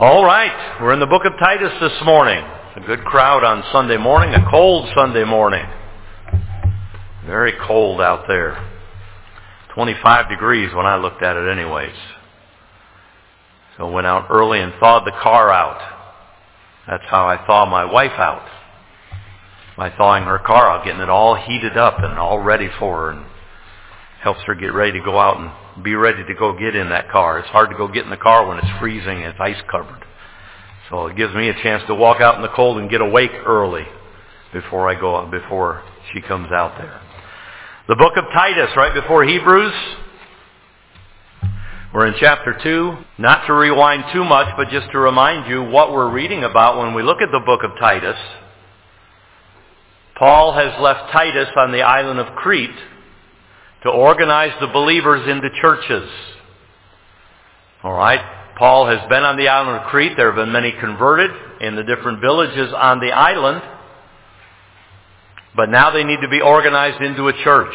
All right, we're in the book of Titus this morning. A good crowd on Sunday morning, a cold Sunday morning. Very cold out there. 25 degrees when I looked at it anyways. So I went out early and thawed the car out. That's how I thaw my wife out. By thawing her car out, getting it all heated up and all ready for her, and helps her get ready to go out and be ready to go get in that car. It's hard to go get in the car when it's freezing and it's ice covered. So it gives me a chance to walk out in the cold and get awake early before she comes out there. The book of Titus, right before Hebrews. We're in chapter 2. Not to rewind too much, but just to remind you what we're reading about when we look at the book of Titus. Paul has left Titus on the island of Crete to organize the believers into churches. All right. Paul has been on the island of Crete. There have been many converted in the different villages on the island. But now they need to be organized into a church.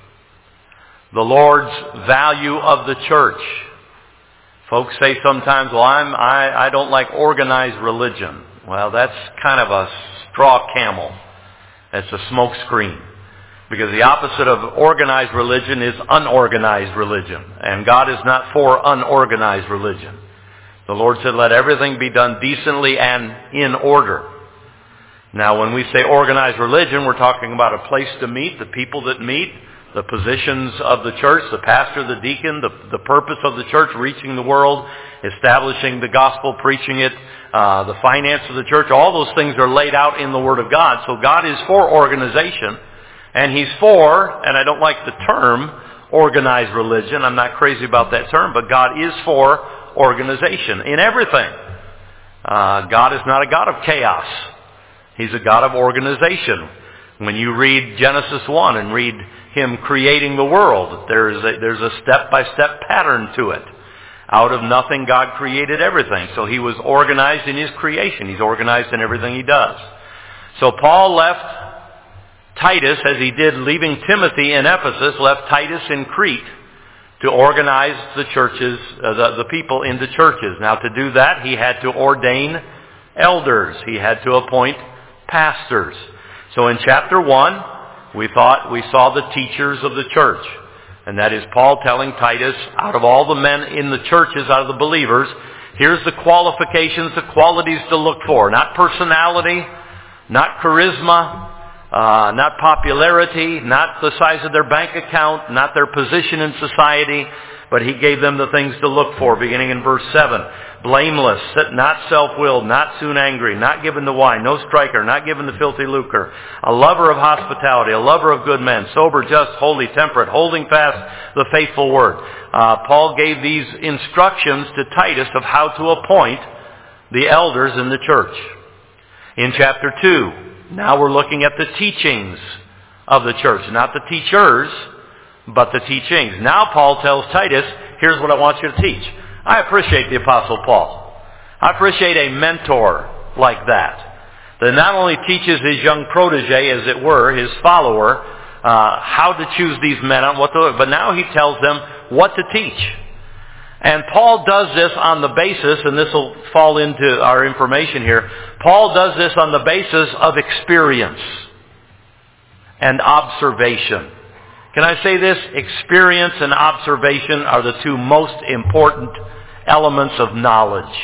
The Lord's value of the church. Folks say sometimes, well, I don't like organized religion. Well, that's kind of a straw camel. That's a smoke screen. Because the opposite of organized religion is unorganized religion. And God is not for unorganized religion. The Lord said, let everything be done decently and in order. Now, when we say organized religion, we're talking about a place to meet, the people that meet, the positions of the church, the pastor, the deacon, the purpose of the church, reaching the world, establishing the gospel, preaching it, the finance of the church. All those things are laid out in the Word of God. So God is for organization. And He's for, and I don't like the term, organized religion. I'm not crazy about that term, but God is for organization in everything. God is not a God of chaos. He's a God of organization. When you read Genesis 1 and read Him creating the world, there's a step-by-step pattern to it. Out of nothing, God created everything. So He was organized in His creation. He's organized in everything He does. So Paul left Titus, as he did leaving Timothy in Ephesus, left Titus in Crete to organize the churches, the people into churches. Now to do that, he had to ordain elders. He had to appoint pastors. So in chapter 1, we saw the teachers of the church. And that is Paul telling Titus, out of all the men in the churches, out of the believers, here's the qualifications, the qualities to look for. Not personality, not charisma, not popularity, not the size of their bank account, not their position in society, but he gave them the things to look for, beginning in verse 7. Blameless, not self-willed, not soon angry, not given to wine, no striker, not given to filthy lucre, a lover of hospitality, a lover of good men, sober, just, holy, temperate, holding fast the faithful word. Paul gave these instructions to Titus of how to appoint the elders in the church. In chapter 2, now we're looking at the teachings of the church. Not the teachers, but the teachings. Now Paul tells Titus, here's what I want you to teach. I appreciate the Apostle Paul. I appreciate a mentor like that not only teaches his young protege, as it were, his follower, how to choose these men, but now he tells them what to teach. And Paul does this on the basis, and this will fall into our information here, Paul does this on the basis of experience and observation. Can I say this? Experience and observation are the two most important elements of knowledge.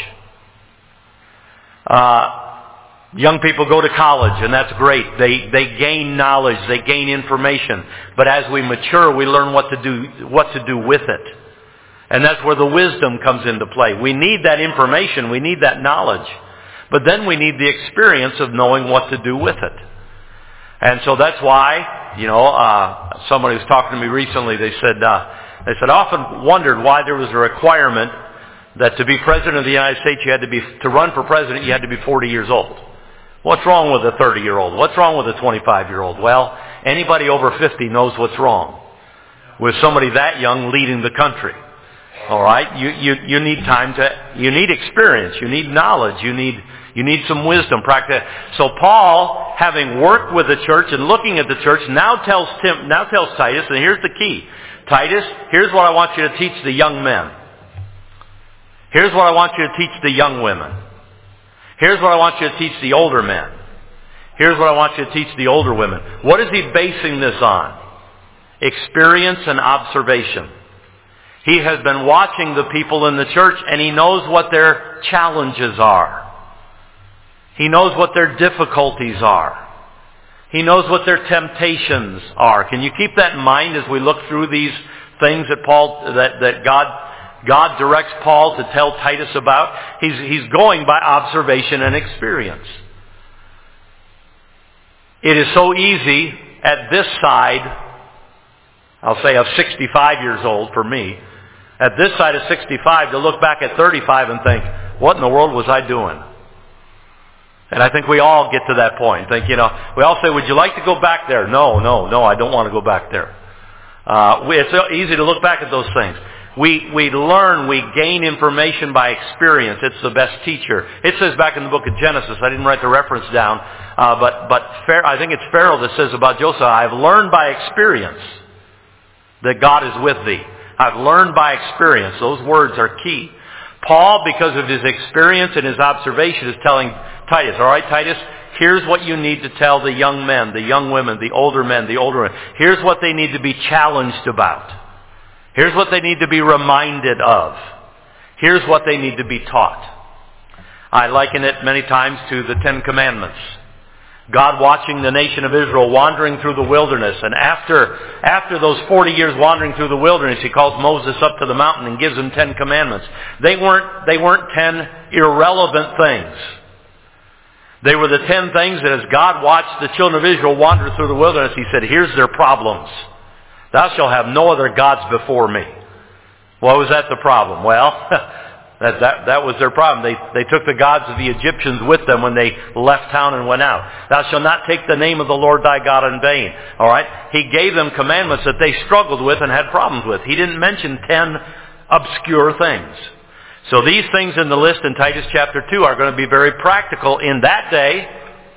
Young people go to college, and that's great. They gain knowledge, they gain information. But as we mature, we learn what to do with it. And that's where the wisdom comes into play. We need that information. We need that knowledge. But then we need the experience of knowing what to do with it. And so that's why, somebody was talking to me recently. They said, I often wondered why there was a requirement that to be president of the United States, to run for president, you had to be 40 years old. What's wrong with a 30-year-old? What's wrong with a 25-year-old? Well, anybody over 50 knows what's wrong with somebody that young leading the country. All right, you need you need experience, you need knowledge, you need some wisdom, practice. So Paul, having worked with the church and looking at the church, now tells Titus, and here's the key. Titus, here's what I want you to teach the young men. Here's what I want you to teach the young women. Here's what I want you to teach the older men. Here's what I want you to teach the older women. What is he basing this on? Experience and observation. He has been watching the people in the church, and he knows what their challenges are. He knows what their difficulties are. He knows what their temptations are. Can you keep that in mind as we look through these things that God directs Paul to tell Titus about? He's going by observation and experience. It is so easy at this side, I'll say of 65 years old for me, at this side of 65 to look back at 35 and think, what in the world was I doing? And I think we all get to that point. We all say, would you like to go back there? No, I don't want to go back there. It's so easy to look back at those things. We learn, we gain information by experience. It's the best teacher. It says back in the book of Genesis, I didn't write the reference down, but I think it's Pharaoh that says about Joseph, I've learned by experience that God is with thee. I've learned by experience. Those words are key. Paul, because of his experience and his observation, is telling Titus, all right, Titus, here's what you need to tell the young men, the young women, the older men, the older women. Here's what they need to be challenged about. Here's what they need to be reminded of. Here's what they need to be taught. I liken it many times to the Ten Commandments. God watching the nation of Israel wandering through the wilderness. And after those 40 years wandering through the wilderness, he calls Moses up to the mountain and gives him 10 commandments. They weren't 10 irrelevant things. They were the 10 things that as God watched the children of Israel wander through the wilderness, he said, here's their problems. Thou shalt have no other gods before me. Well, was that the problem? Well, that was their problem. They took the gods of the Egyptians with them when they left town and went out. Thou shalt not take the name of the Lord thy God in vain. All right? He gave them commandments that they struggled with and had problems with. He didn't mention 10 obscure things. So these things in the list in Titus chapter 2 are going to be very practical in that day,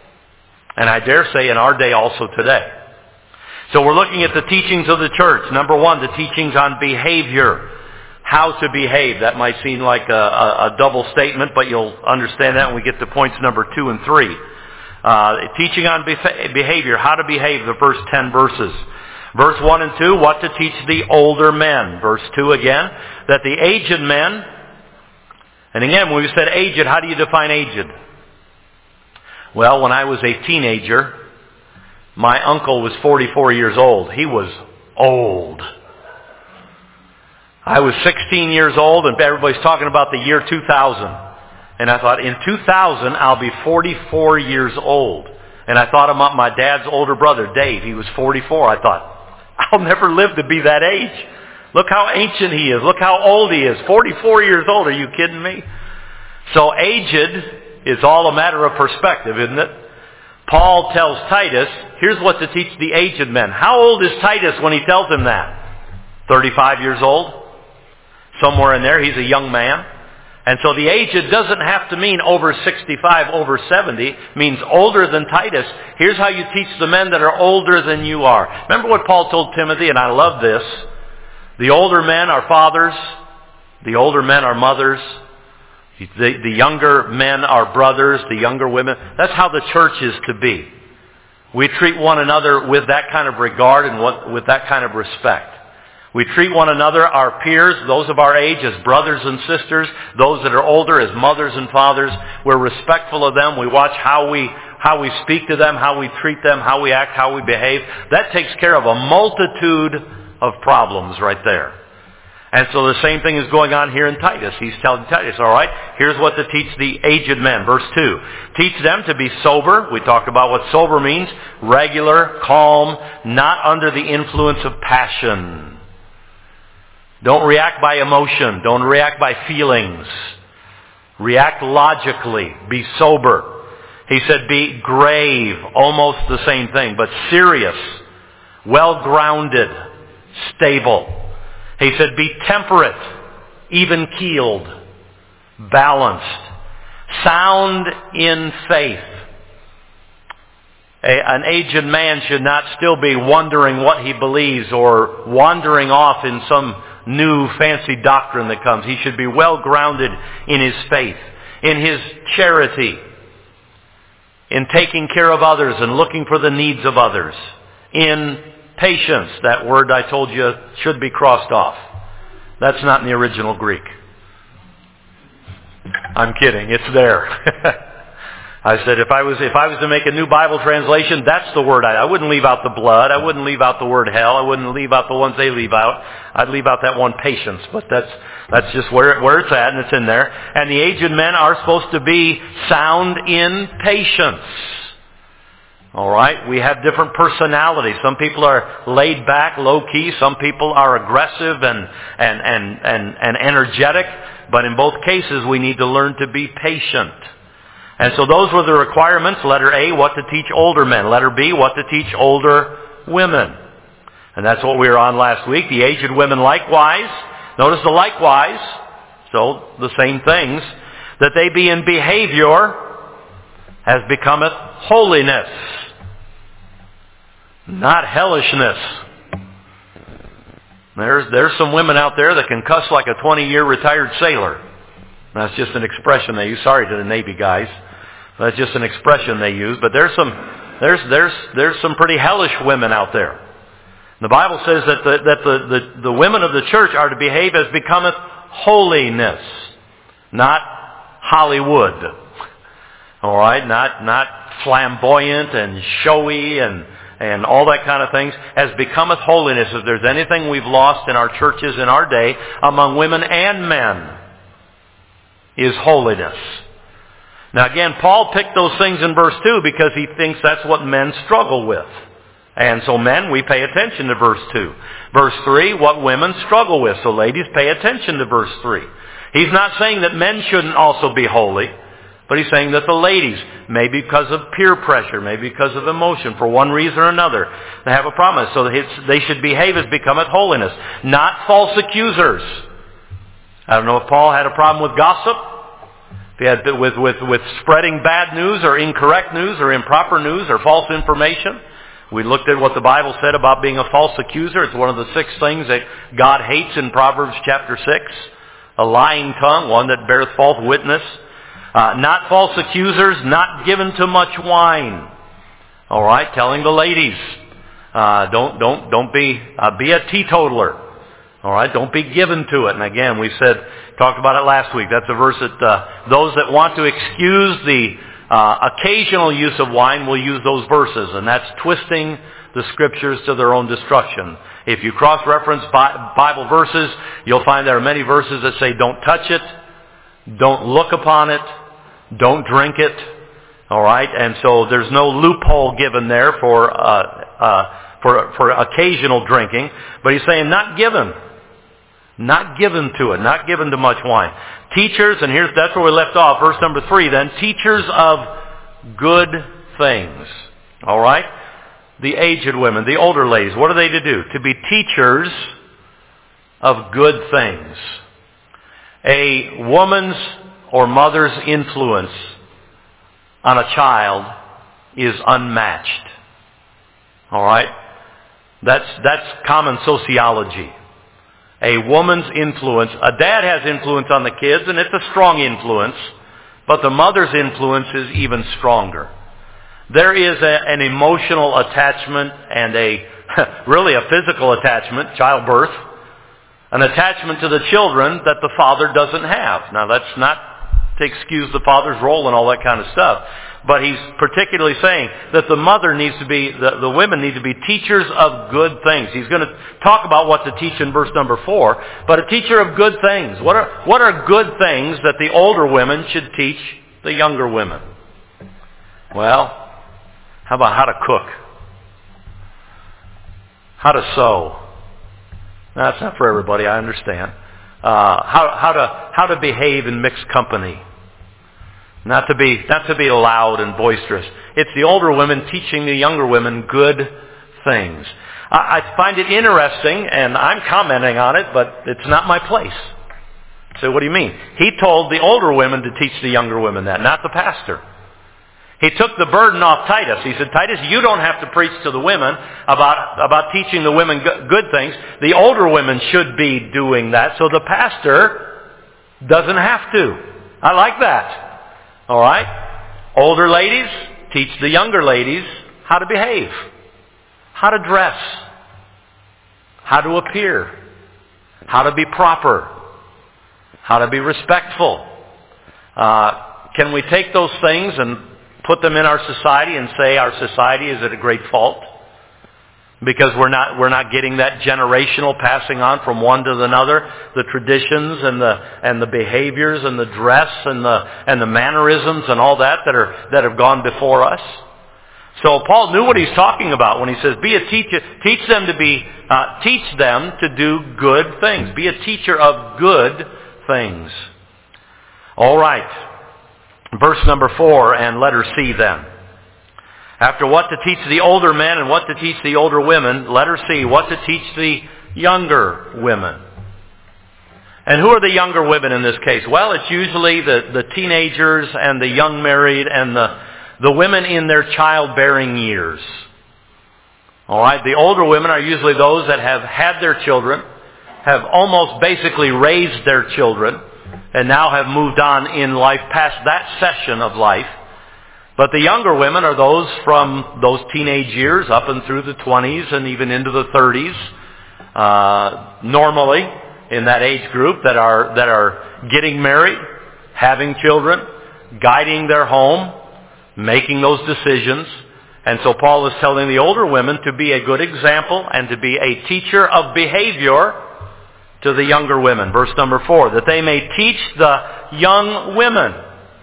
and I dare say in our day also today. So we're looking at the teachings of the church. Number one, the teachings on behavior. How to behave. That might seem like a double statement, but you'll understand that when we get to points number 2 and 3. Teaching on behavior. How to behave, the first 10 verses. Verse 1 and 2, what to teach the older men. Verse 2 again, that the aged men. And again, when we said aged, how do you define aged? Well, when I was a teenager, my uncle was 44 years old. He was old. I was 16 years old, and everybody's talking about the year 2000. And I thought, in 2000, I'll be 44 years old. And I thought about my dad's older brother, Dave. He was 44. I thought, I'll never live to be that age. Look how ancient he is. Look how old he is. 44 years old. Are you kidding me? So aged is all a matter of perspective, isn't it? Paul tells Titus, here's what to teach the aged men. How old is Titus when he tells him that? 35 years old? Somewhere in there. He's a young man. And so the aged doesn't have to mean over 65, over 70. It means older than Titus. Here's how you teach the men that are older than you are. Remember what Paul told Timothy, and I love this. The older men are fathers. The older men are mothers. The younger men are brothers. The younger women. That's how the church is to be. We treat one another with that kind of regard and with that kind of respect. We treat one another, our peers, those of our age, as brothers and sisters. Those that are older as mothers and fathers. We're respectful of them. We watch how we speak to them, how we treat them, how we act, how we behave. That takes care of a multitude of problems right there. And so the same thing is going on here in Titus. He's telling Titus, all right, here's what to teach the aged men. Verse 2. Teach them to be sober. We talked about what sober means. Regular, calm, not under the influence of passion. Don't react by emotion. Don't react by feelings. React logically. Be sober. He said be grave. Almost the same thing, but serious. Well-grounded. Stable. He said be temperate. Even-keeled. Balanced. Sound in faith. An aged man should not still be wondering what he believes or wandering off in some new fancy doctrine that comes. He should be well grounded in his faith, in his charity, in taking care of others and looking for the needs of others, in patience. That word I told you should be crossed off. That's not in the original Greek. I'm kidding. It's there. I said if I was to make a new Bible translation, that's the word. I wouldn't leave out the blood. I wouldn't leave out the word hell. I wouldn't leave out the ones they leave out. I'd leave out that one, patience. But that's just where it's at, and it's in there. And the aged men are supposed to be sound in patience. All right? We have different personalities. Some people are laid back, low key. Some people are aggressive and energetic. But in both cases, we need to learn to be patient. And so those were the requirements. Letter A, what to teach older men. Letter B, what to teach older women. And that's what we were on last week. The aged women likewise. Notice the likewise. So the same things. That they be in behavior as becometh holiness, not hellishness. There's some women out there that can cuss like a 20-year retired sailor. That's just an expression they use. Sorry to the Navy guys. That's just an expression they use. But there's some pretty hellish women out there. The Bible says that the women of the church are to behave as becometh holiness, not Hollywood. All right, not flamboyant and showy and all that kind of things, as becometh holiness. If there's anything we've lost in our churches in our day, among women and men, is holiness. Now again, Paul picked those things in verse 2 because he thinks that's what men struggle with. And so men, we pay attention to verse 2. Verse 3, what women struggle with. So ladies, pay attention to verse 3. He's not saying that men shouldn't also be holy, but he's saying that the ladies, maybe because of peer pressure, maybe because of emotion, for one reason or another, they have a promise. So they should behave as becometh holiness, not false accusers. I don't know if Paul had a problem with gossip, if he had with spreading bad news or incorrect news or improper news or false information. We looked at what the Bible said about being a false accuser. It's one of the 6 things that God hates in Proverbs chapter 6. A lying tongue, one that beareth false witness. Not false accusers, not given to much wine. All right, telling the ladies, don't be a teetotaler. All right, don't be given to it. And again, we talked about it last week. That's a verse that those that want to excuse the occasional use of wine will use those verses, and that's twisting the Scriptures to their own destruction. If you cross-reference Bible verses, you'll find there are many verses that say don't touch it, don't look upon it, don't drink it. All right, and so there's no loophole given there for occasional drinking, but he's saying not given to it, not given to much wine. Teachers, and that's where we left off, verse number 3 then, teachers of good things. All right? The aged women, the older ladies, what are they to do? To be teachers of good things. A woman's or mother's influence on a child is unmatched. All right? That's common sociology. A woman's influence, a dad has influence on the kids, and it's a strong influence, but the mother's influence is even stronger. There is an emotional attachment and really a physical attachment, childbirth, an attachment to the children that the father doesn't have. Now that's not to excuse the father's role and all that kind of stuff, but he's particularly saying that the mother needs to be, the women need to be teachers of good things. He's going to talk about what to teach in verse number 4, but a teacher of good things. What are good things that the older women should teach the younger women? Well, how about how to cook? How to sew? That's not for everybody, I understand. How to behave in mixed company. Not to be loud and boisterous. It's the older women teaching the younger women good things. I find it interesting, and I'm commenting on it, but it's not my place. So what do you mean? He told the older women to teach the younger women that, not the pastor. He took the burden off Titus. He said, Titus, you don't have to preach to the women about teaching the women good things. The older women should be doing that, so the pastor doesn't have to. I like that. All right? Older ladies, teach the younger ladies how to behave, how to dress, how to appear, how to be proper, how to be respectful. Can we take those things and put them in our society and say our society is at a great fault because we're not getting that generational passing on from one to another, the traditions and the behaviors and the dress and the mannerisms and all that have gone before us? So Paul knew what he's talking about when he says, "Be a teacher. Teach them to do good things. Be a teacher of good things." All right. Verse number 4 and letter C then. After what to teach the older men and what to teach the older women, letter C, what to teach the younger women. And who are the younger women in this case? Well, it's usually the teenagers and the young married and the women in their childbearing years. All right, the older women are usually those that have had their children, have almost basically raised their children, and now have moved on in life past that session of life. But the younger women are those from those teenage years up and through the 20s and even into the 30s, normally in that age group that are getting married, having children, guiding their home, making those decisions. And so Paul is telling the older women to be a good example and to be a teacher of behavior to the younger women. Verse number 4, that they may teach the young women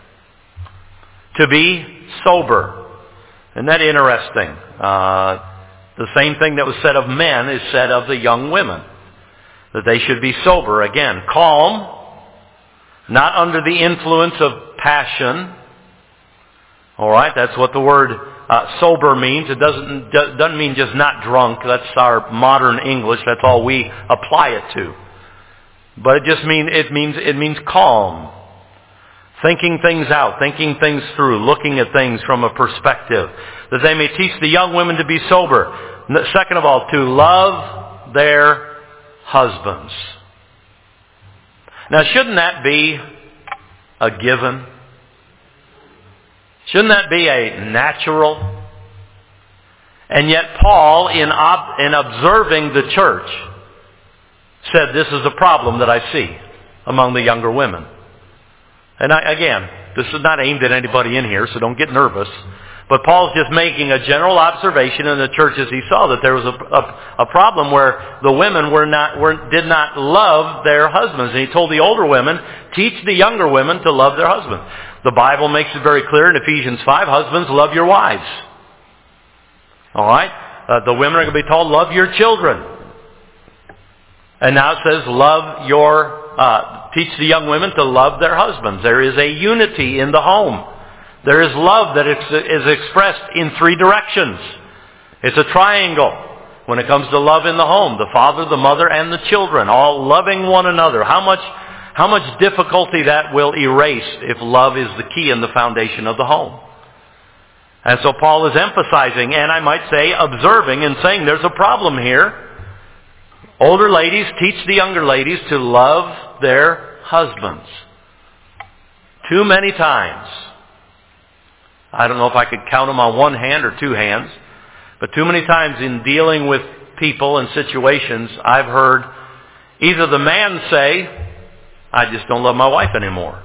to be sober. Isn't that interesting? The same thing that was said of men is said of the young women. That they should be sober. Again, calm, not under the influence of passion. All right, that's what the word sober means. It doesn't mean just not drunk. That's our modern English. That's all we apply it to. But it means calm. Thinking things out, thinking things through, looking at things from a perspective. That they may teach the young women to be sober. Second of all, to love their husbands. Now, shouldn't that be a given? Shouldn't that be a natural? And yet Paul, in observing the church, said this is a problem that I see among the younger women. And again, this is not aimed at anybody in here, so don't get nervous. But Paul's just making a general observation in the churches he saw that there was a problem where the women did not love their husbands. And he told the older women, teach the younger women to love their husbands. The Bible makes it very clear in Ephesians 5, husbands, love your wives. All right? The women are going to be told, love your children. And now it says, teach the young women to love their husbands. There is a unity in the home. There is love that is expressed in three directions. It's a triangle when it comes to love in the home. The father, the mother, and the children, all loving one another. How much difficulty that will erase if love is the key and the foundation of the home. And so Paul is emphasizing, and I might say observing and saying there's a problem here. Older ladies teach the younger ladies to love their husbands. Too many times. I don't know if I could count them on one hand or two hands, but too many times in dealing with people and situations, I've heard either the man say, I just don't love my wife anymore.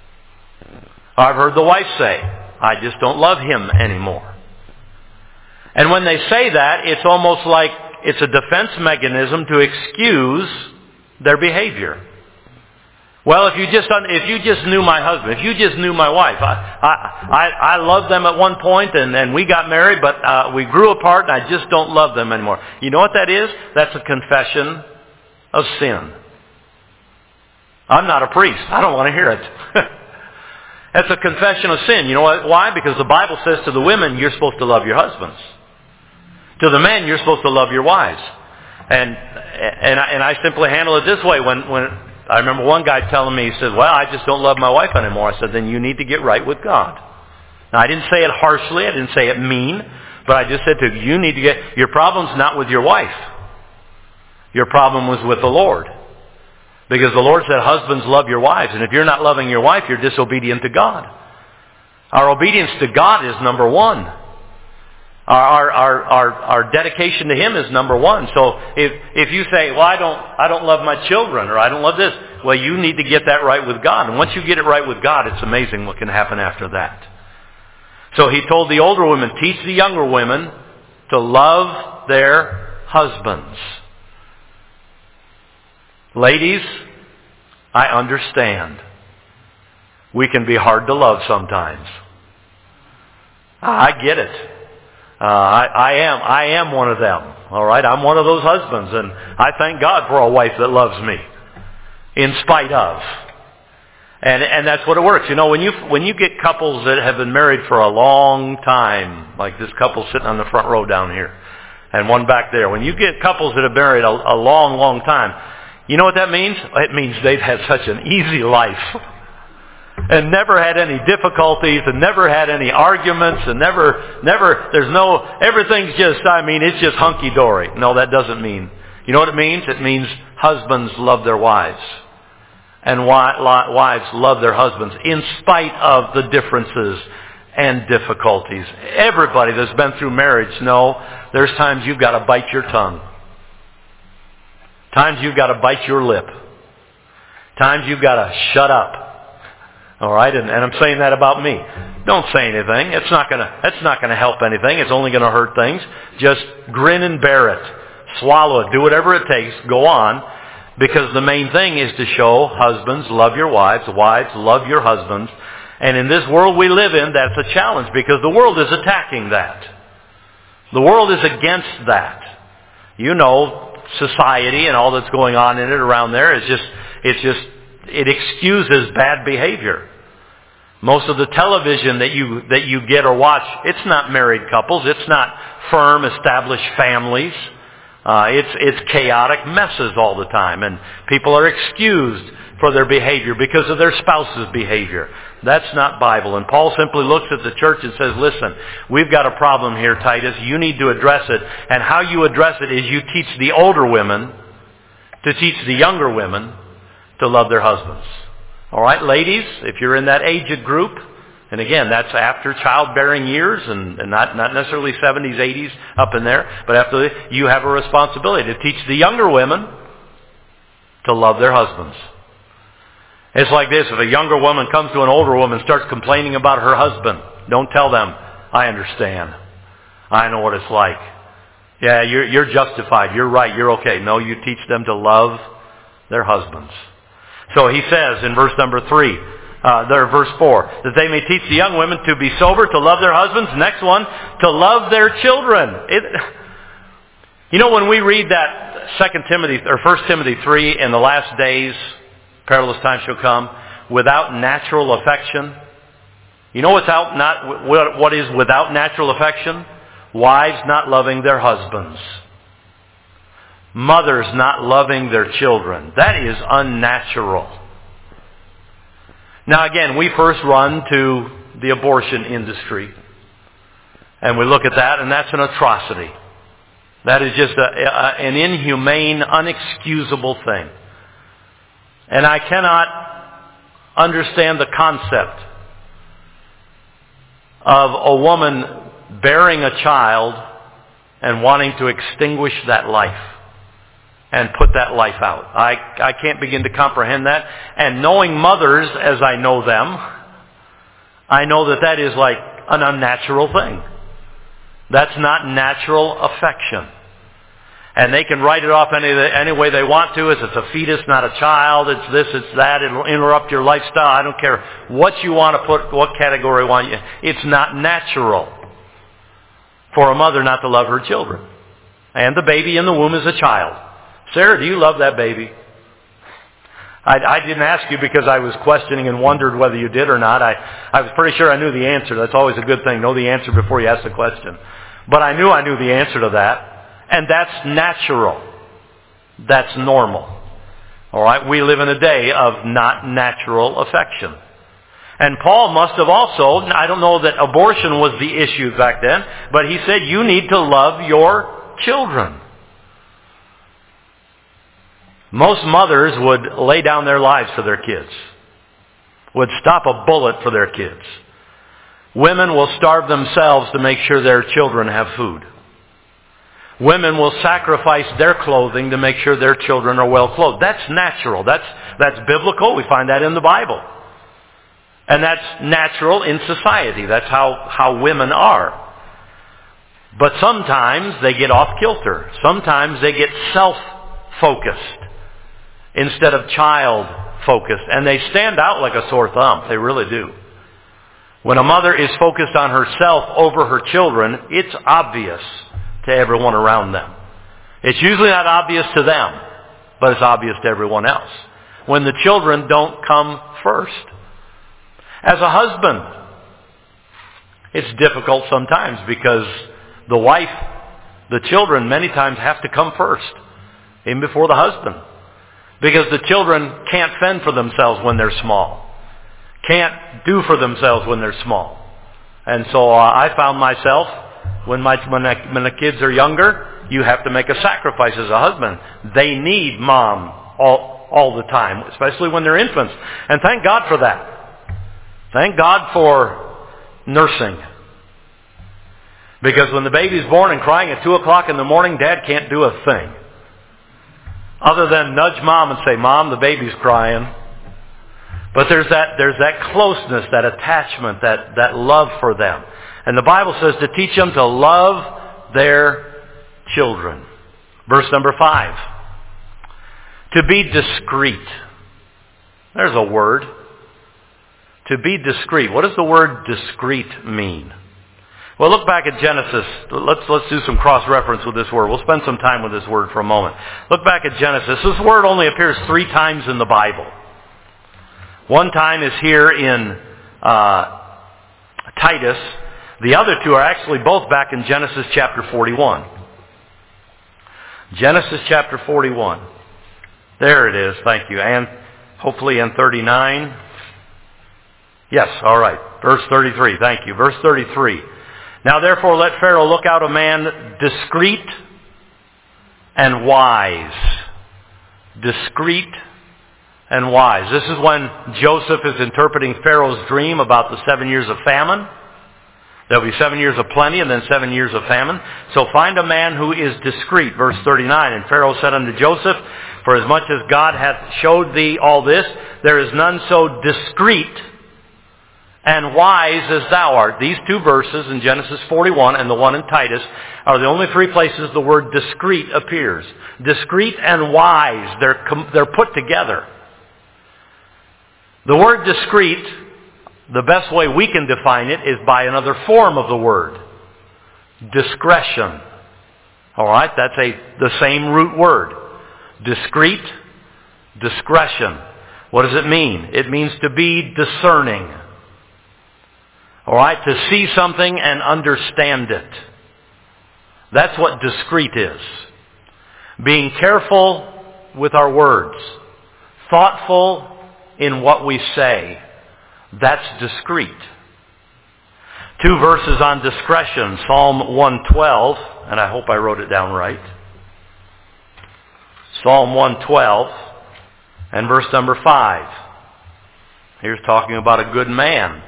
Or I've heard the wife say, I just don't love him anymore. And when they say that, it's almost like it's a defense mechanism to excuse their behavior. Well, if you just knew my husband, if you just knew my wife, I loved them at one point and we got married, but we grew apart and I just don't love them anymore. You know what that is? That's a confession of sin. I'm not a priest. I don't want to hear it. That's a confession of sin. You know why? Because the Bible says to the women, you're supposed to love your husbands. To the men, you're supposed to love your wives. And I simply handle it this way. When I remember one guy telling me, he said, well, I just don't love my wife anymore. I said, then you need to get right with God. Now, I didn't say it harshly. I didn't say it mean. But I just said to you, need to get, your problem's not with your wife. Your problem was with the Lord. Because the Lord said, husbands, love your wives. And if you're not loving your wife, you're disobedient to God. Our obedience to God is number one. Our dedication to Him is number one. So if you say, well, I don't love my children, or I don't love this, well, you need to get that right with God. And once you get it right with God, it's amazing what can happen after that. So He told the older women, teach the younger women to love their husbands. Ladies, I understand. We can be hard to love sometimes. I get it. I am one of them. All right, I'm one of those husbands, and I thank God for a wife that loves me, in spite of. And that's what it works. You know, when you get couples that have been married for a long time, like this couple sitting on the front row down here, and one back there. When you get couples that have been married a long, long time, you know what that means? It means they've had such an easy life. And never had any difficulties, and never had any arguments, and everything's just, it's just hunky-dory. No, that doesn't mean. You know what it means? It means husbands love their wives. And wives love their husbands in spite of the differences and difficulties. Everybody that's been through marriage know there's times you've got to bite your tongue. Times you've got to bite your lip. Times you've got to shut up. All right, and I'm saying that about me. Don't say anything. That's not gonna help anything. It's only gonna hurt things. Just grin and bear it. Swallow it. Do whatever it takes. Go on. Because the main thing is to show husbands, love your wives. Wives, love your husbands. And in this world we live in, that's a challenge because the world is attacking that. The world is against that. You know, society and all that's going on in it around there it excuses bad behavior. Most of the television that you get or watch, it's not married couples. It's not firm, established families. It's chaotic messes all the time. And people are excused for their behavior because of their spouse's behavior. That's not Bible. And Paul simply looks at the church and says, listen, we've got a problem here, Titus. You need to address it. And how you address it is you teach the older women to teach the younger women to love their husbands. All right, ladies, if you're in that aged group, and again, that's after childbearing years and not necessarily 70s, 80s up in there, but after you have a responsibility to teach the younger women to love their husbands. It's like this, if a younger woman comes to an older woman and starts complaining about her husband, don't tell them, I understand. I know what it's like. Yeah, you're justified. You're right. You're okay. No, you teach them to love their husbands. So he says in verse number 3, verse 4, that they may teach the young women to be sober, to love their husbands. Next one, to love their children. You know, when we read that 1 Timothy 3, in the last days, perilous times shall come, without natural affection. You know what is without natural affection? Wives not loving their husbands. Mothers not loving their children. That is unnatural. Now again, we first run to the abortion industry. And we look at that, and that's an atrocity. That is just an inhumane, unexcusable thing. And I cannot understand the concept of a woman bearing a child and wanting to extinguish that life and put that life out. I can't begin to comprehend that. And knowing mothers as I know them, I know that is like an unnatural thing. That's not natural affection. And they can write it off any way they want to. It's a fetus, not a child. It's this, it's that. It'll interrupt your lifestyle. I don't care what you want to put, what category you want. It's not natural for a mother not to love her children. And the baby in the womb is a child. Sarah, do you love that baby? I didn't ask you because I was questioning and wondered whether you did or not. I was pretty sure I knew the answer. That's always a good thing. Know the answer before you ask the question. But I knew the answer to that. And that's natural. That's normal. All right? We live in a day of not natural affection. And Paul must have also, I don't know that abortion was the issue back then, but he said you need to love your children. Most mothers would lay down their lives for their kids, would stop a bullet for their kids. Women will starve themselves to make sure their children have food. Women will sacrifice their clothing to make sure their children are well clothed. That's natural. That's biblical. We find that in the Bible. And that's natural in society. That's how women are. But sometimes they get off kilter. Sometimes they get self-focused instead of child-focused. And they stand out like a sore thumb. They really do. When a mother is focused on herself over her children, it's obvious to everyone around them. It's usually not obvious to them, but it's obvious to everyone else. When the children don't come first. As a husband, it's difficult sometimes because the wife, the children many times have to come first, even before the husband. Because the children can't fend for themselves when they're small. Can't do for themselves when they're small. And so I found myself, when the kids are younger, you have to make a sacrifice as a husband. They need mom all the time, especially when they're infants. And thank God for that. Thank God for nursing. Because when the baby's born and crying at 2 o'clock in the morning, Dad can't do a thing. Other than nudge Mom and say, Mom, the baby's crying. But there's that closeness, that attachment, that love for them. And the Bible says to teach them to love their children. Verse number 5. To be discreet. There's a word. To be discreet. What does the word discreet mean? Well, look back at Genesis. Let's do some cross-reference with this word. We'll spend some time with this word for a moment. Look back at Genesis. This word only appears 3 times in the Bible. One time is here in Titus. The other 2 are actually both back in Genesis chapter 41. Genesis chapter 41. There it is. Thank you. And hopefully in 39. Yes, all right. Verse 33. Thank you. Verse 33. Now therefore let Pharaoh look out a man discreet and wise. Discreet and wise. This is when Joseph is interpreting Pharaoh's dream about the 7 years of famine. There'll be 7 years of plenty and then 7 years of famine. So find a man who is discreet. Verse 39. And Pharaoh said unto Joseph, For as much as God hath showed thee all this, there is none so discreet and wise as thou art. These 2 verses in Genesis 41 and the one in Titus are the only 3 places the word discreet appears. Discreet and wise, they're put together. The word discreet, the best way we can define it is by another form of the word. Discretion. Alright, that's the same root word. Discreet, discretion. What does it mean? It means to be discerning. Alright, to see something and understand it. That's what discreet is. Being careful with our words. Thoughtful in what we say. That's discreet. 2 verses on discretion. Psalm 112, and I hope I wrote it down right. Psalm 112 and verse number 5. Here's talking about a good man.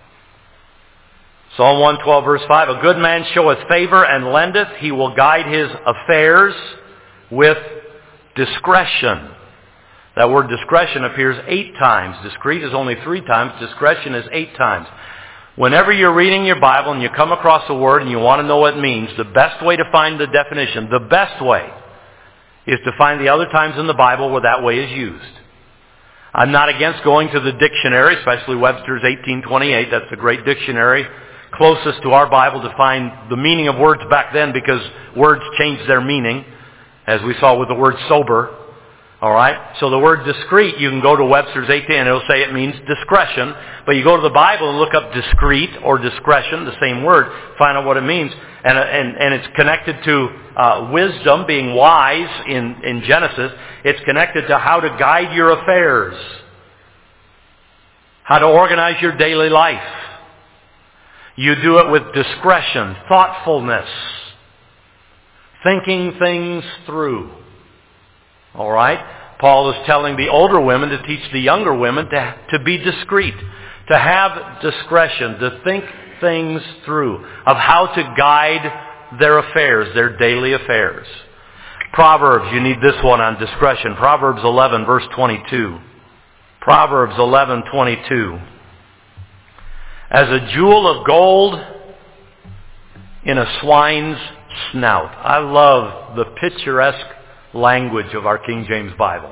Psalm 112 verse 5. A good man showeth favor and lendeth. He will guide his affairs with discretion. That word discretion appears 8 times. Discreet is only 3 times. Discretion is 8 times. Whenever you're reading your Bible and you come across a word and you want to know what it means, the best way to find the definition, the best way, is to find the other times in the Bible where that way is used. I'm not against going to the dictionary, especially Webster's 1828. That's the great dictionary closest to our Bible to find the meaning of words back then, because words changed their meaning, as we saw with the word sober. Alright? So the word discreet, you can go to Webster's 18 and it'll say it means discretion. But you go to the Bible and look up discreet or discretion, the same word, find out what it means. And it's connected to wisdom, being wise in Genesis. It's connected to how to guide your affairs. how to organize your daily life. You do it with discretion, thoughtfulness, thinking things through. All right? Paul is telling the older women to teach the younger women to be discreet, to have discretion, to think things through, of how to guide their affairs, their daily affairs. Proverbs, you need this one on discretion. Proverbs 11, verse 22. Proverbs 11:22. As a jewel of gold in a swine's snout. I love the picturesque language of our King James Bible.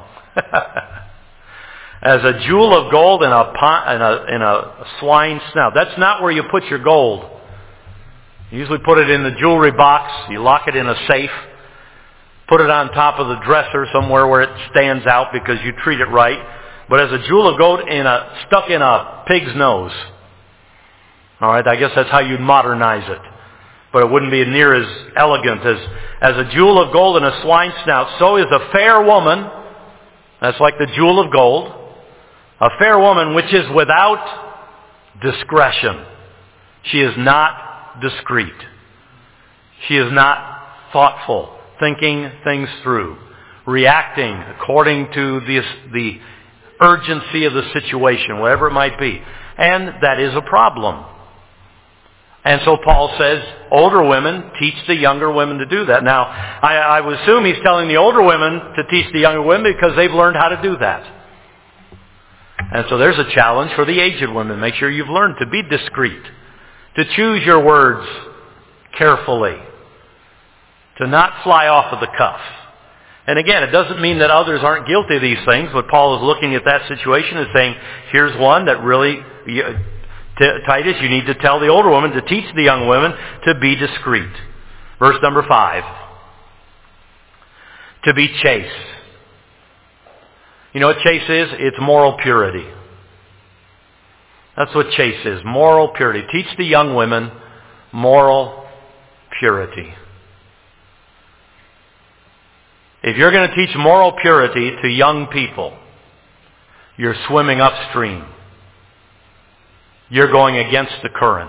As a jewel of gold in a swine's snout. That's not where you put your gold. You usually put it in the jewelry box. You lock it in a safe. Put it on top of the dresser somewhere where it stands out because you treat it right. But as a jewel of gold stuck in a pig's nose. All right, I guess that's how you'd modernize it. But it wouldn't be near as elegant as a jewel of gold in a swine's snout. So is a fair woman. That's like the jewel of gold. A fair woman which is without discretion. She is not discreet. She is not thoughtful, thinking things through, reacting according to the urgency of the situation, whatever it might be. And that is a problem. And so Paul says, older women teach the younger women to do that. Now, I would assume he's telling the older women to teach the younger women because they've learned how to do that. And so there's a challenge for the aged women. Make sure you've learned to be discreet, to choose your words carefully, to not fly off of the cuff. And again, it doesn't mean that others aren't guilty of these things, but Paul is looking at that situation and saying, here's one that really, Titus, you need to tell the older woman to teach the young women to be discreet. Verse number 5. To be chaste. You know what chaste is? It's moral purity. That's what chaste is, moral purity. Teach the young women moral purity. If you're going to teach moral purity to young people, you're swimming upstream. You're going against the current.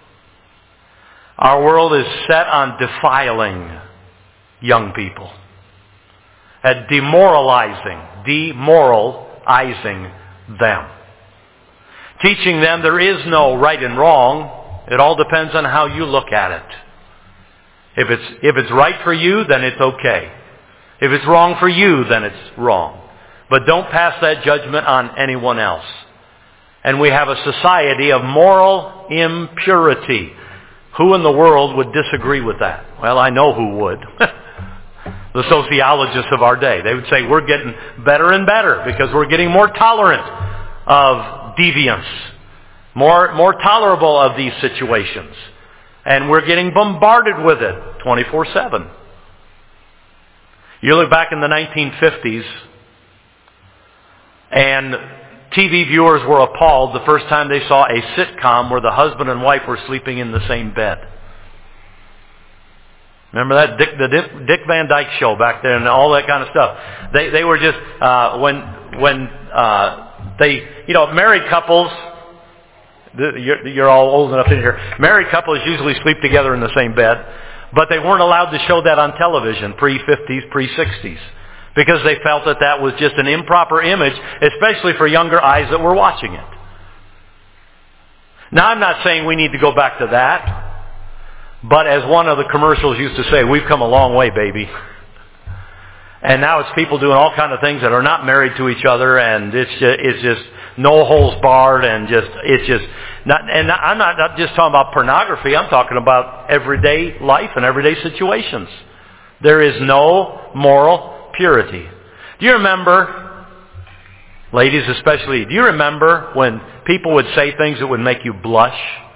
Our world is set on defiling young people, at demoralizing them. Teaching them there is no right and wrong. It all depends on how you look at it. If it's right for you, then it's okay. If it's wrong for you, then it's wrong. But don't pass that judgment on anyone else. And we have a society of moral impurity. Who in the world would disagree with that? Well, I know who would. The sociologists of our day. They would say we're getting better and better because we're getting more tolerant of deviance, more tolerable of these situations. And we're getting bombarded with it 24/7. You look back in the 1950s, and TV viewers were appalled the first time they saw a sitcom where the husband and wife were sleeping in the same bed. Remember that Dick Van Dyke Show back there and all that kind of stuff. They were just when married couples. You're all old enough in here. Married couples usually sleep together in the same bed. But they weren't allowed to show that on television, pre-50s, pre-60s, because they felt that was just an improper image, especially for younger eyes that were watching it. Now, I'm not saying we need to go back to that, but as one of the commercials used to say, we've come a long way, baby. And now it's people doing all kinds of things that are not married to each other, and it's just no holes barred, and it's just not. And I'm not just talking about pornography. I'm talking about everyday life and everyday situations. There is no moral purity. Do you remember, ladies especially, do you remember when people would say things that would make you blush?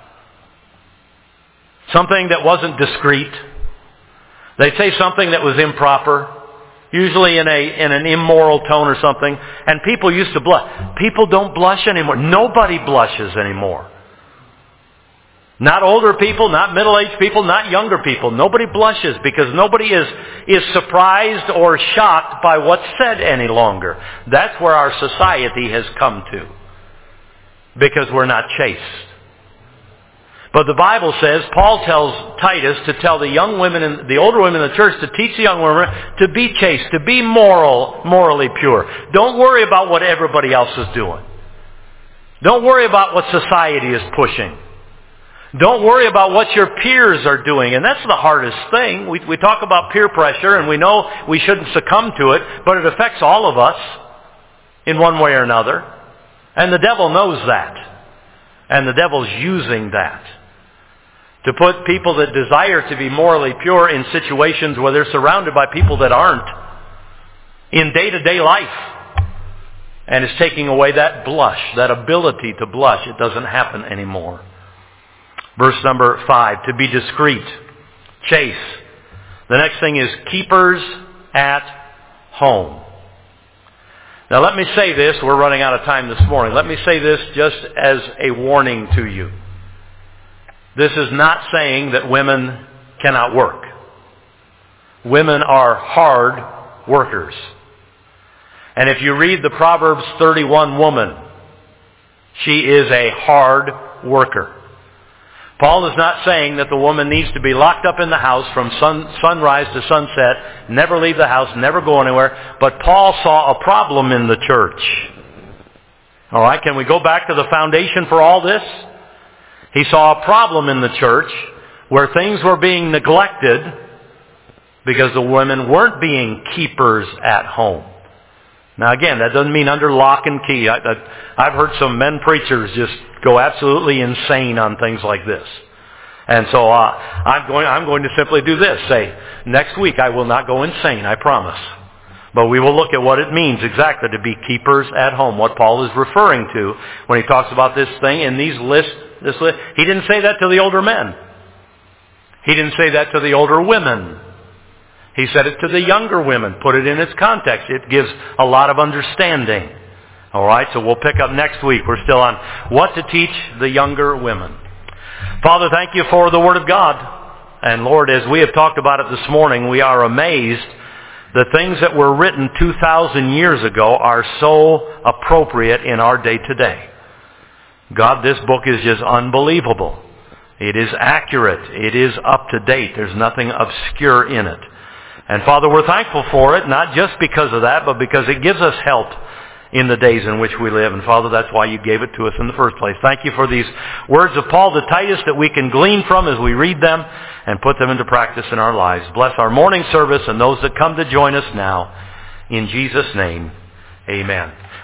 Something that wasn't discreet. They'd say something that was improper. Usually in an immoral tone or something. And people used to blush. People don't blush anymore. Nobody blushes anymore. Not older people, not middle-aged people, not younger people. Nobody blushes because nobody is surprised or shocked by what's said any longer. That's where our society has come to. because we're not chaste. But the Bible says, Paul tells Titus to tell the young women, and the older women in the church, to teach the young women to be chaste, to be morally pure. Don't worry about what everybody else is doing. Don't worry about what society is pushing. Don't worry about what your peers are doing. And that's the hardest thing. We talk about peer pressure, and we know we shouldn't succumb to it, but it affects all of us in one way or another. And the devil knows that. And the devil's using that to put people that desire to be morally pure in situations where they're surrounded by people that aren't in day-to-day life. And it's taking away that blush, that ability to blush. It doesn't happen anymore. Verse number 5, to be discreet, chaste. The next thing is keepers at home. Now let me say this, we're running out of time this morning. Let me say this just as a warning to you. This is not saying that women cannot work. Women are hard workers. And if you read the Proverbs 31 woman, she is a hard worker. Paul is not saying that the woman needs to be locked up in the house from sunrise to sunset, never leave the house, never go anywhere. But Paul saw a problem in the church. All right, can we go back to the foundation for all this? He saw a problem in the church where things were being neglected because the women weren't being keepers at home. Now again, that doesn't mean under lock and key. I've heard some men preachers just go absolutely insane on things like this. And so I'm going to simply do this. Say, next week I will not go insane, I promise. But we will look at what it means exactly to be keepers at home, what Paul is referring to when he talks about this thing in these lists. He didn't say that to the older men. He didn't say that to the older women. He said it to the younger women. Put it in its context. It gives a lot of understanding. All right, so we'll pick up next week. We're still on what to teach the younger women. Father, thank you for the Word of God. And Lord, as we have talked about it this morning, we are amazed the things that were written 2,000 years ago are so appropriate in our day today. God, this book is just unbelievable. It is accurate. It is up to date. There's nothing obscure in it. And Father, we're thankful for it, not just because of that, but because it gives us help in the days in which we live. And Father, that's why you gave it to us in the first place. Thank you for these words of Paul to Titus that we can glean from as we read them and put them into practice in our lives. Bless our morning service and those that come to join us now. In Jesus' name, amen.